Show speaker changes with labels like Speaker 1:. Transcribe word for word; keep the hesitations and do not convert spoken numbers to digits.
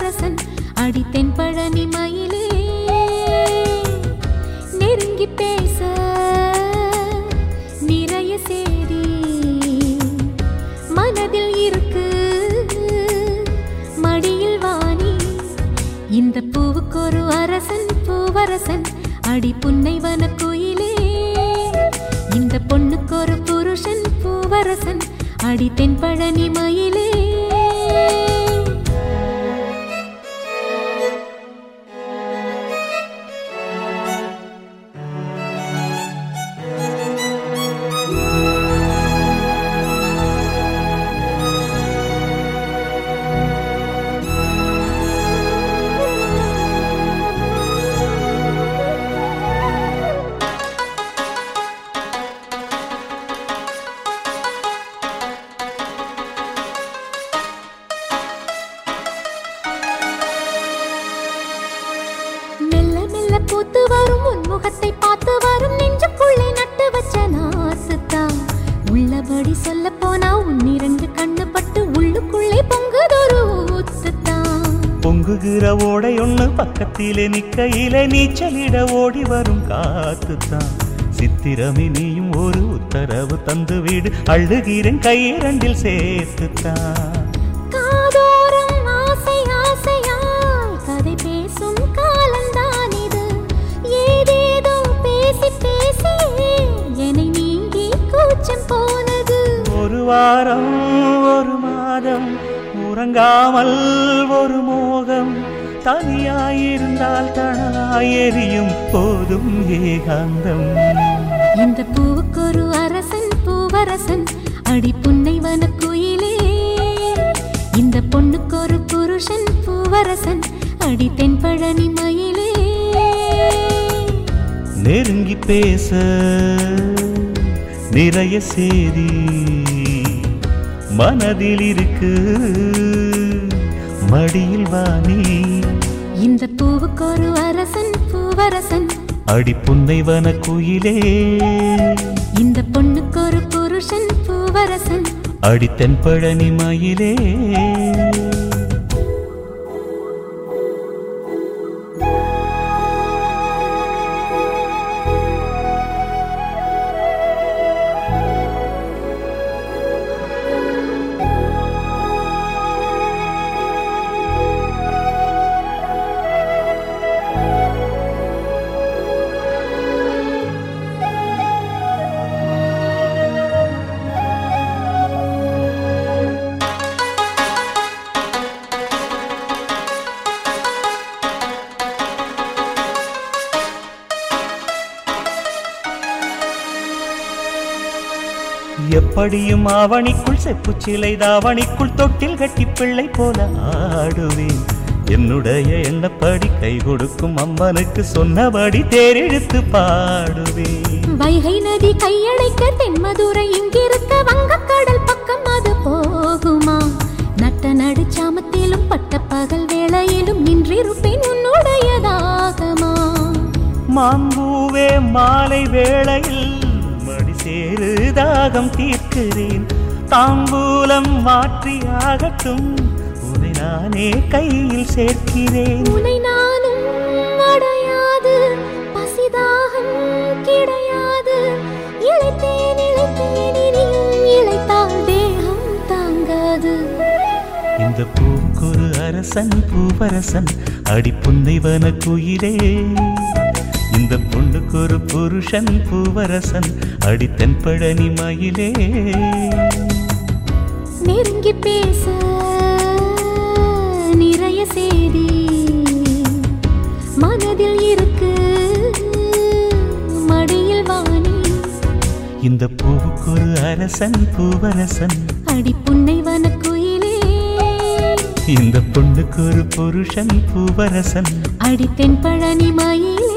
Speaker 1: பூவரசன் அடி தென்பழனி மயிலே நெருங்கி பேச நிறைய சேதி மனதில் இருக்கு மடியில் வாணி இந்த பூவுக்கொரு அரசன் பூவரசன் அடி புன்னைவன கோயிலே இந்த பொண்ணுக்கொரு புருஷன் பூவரசன் அடி தென்பழனி மயிலே பூத்து வரும் உன்முகத்தை பார்த்து வரும் நெஞ்சுக்குள்ளே நட்டு வச்ச நாசுத்தான் உள்ளபடி சொல்ல போனா உன்னிரண்டு கண்ணு பட்டு உள்ளுக்குள்ளே பொங்குதொரு ஊத்துத்தான்
Speaker 2: பொங்குகிற ஓடை ஒண்ணு பக்கத்திலே நிக்கையிலே நீச்சலிட ஓடி வரும் காத்துத்தான் சித்திரமே நீயும் ஒரு உத்தரவு தந்து வீடு அழுகிறேன் கையிரண்டில் சேர்த்துத்தான்
Speaker 1: காதோரம் ஆசை ஆசையாய் கதை பேசும் காலந்தான் இது ஏதேதோ பேசி பேசி என்னை நீங்கி கூச்சம் போனது
Speaker 2: ஒரு வாரம் ஒரு மாதம் உறங்காமல் ஒரு மோகம் தனியாயிருந்தால் தனலாய் எரியும் போதும் ஏகாந்தம்
Speaker 1: இந்த பூவுக்கொரு அரசன் பூவரசன் அடி புன்னைவன கோயிலே இந்த பொண்ணுக்கொரு புருஷன் பூவரசன் அடி தென்பழனி மயிலே
Speaker 2: நெருங்கி பேச நிறைய சேதி மனதில் இருக்கு மடியில் வாணி
Speaker 1: இந்த பூவுக்கொரு அரசன் பூவரசன்
Speaker 2: அடி புன்னைவன குயிலே
Speaker 1: இந்த பொண்ணுக்கொரு புருஷன் பூவரசன்
Speaker 2: அடி தென்பழனி மயிலே எப்படியும் ஆவணிக்குள் செப்பு சிலை தாவணிக்குள் தொட்டில் கட்டி பிள்ளை போல ஆடுவேன் என்னுடைய எண்ணப்படி கை கொடுக்கும் அம்மனுக்கு சொன்னபடி தேரெழுத்து பாடுவேன்
Speaker 1: வைகை நதி கையடைக்க தென்மதுரை இங்கிருக்க வங்கக்கடல் பக்கம் அது போகுமா நட்ட நடு சாமத்திலும் பட்ட பகல் வேளையிலும் நின்றிருப்பேன் உன்னுடையதாகமா
Speaker 2: மாம்பூவே மாலை வேளையில் மடி சேரு தாகம் தீர்க்கிறேன் தாம்பூலம் மாற்றியாகட்டும் உன்னை நானே கையில் சேர்க்கிறேன்
Speaker 1: உன்னை நானும் அடையாது பசிதாகம் கிடையாது இளைத்தேன் இளைத்தேன் இனியும் இளைத்தால் தேகம் தாங்காது
Speaker 2: இந்த பூவுக்கொரு அரசன் பூவரசன் அடி புன்னைவன குயிலே இந்த பொண்ணுக்கொரு புருஷன் பூவரசன் அடி தென்பழனி மயிலே
Speaker 1: நெருங்கி பேச நிறைய சேதி மனதில் இருக்கு மடியில் வாணி
Speaker 2: இந்த பூவுக்கொரு அரசன் பூவரசன்
Speaker 1: அடி புன்னைவன கோயிலே
Speaker 2: இந்த பொண்ணுக்கொரு புருஷன் பூவரசன்
Speaker 1: அடி தென்பழனி மயிலே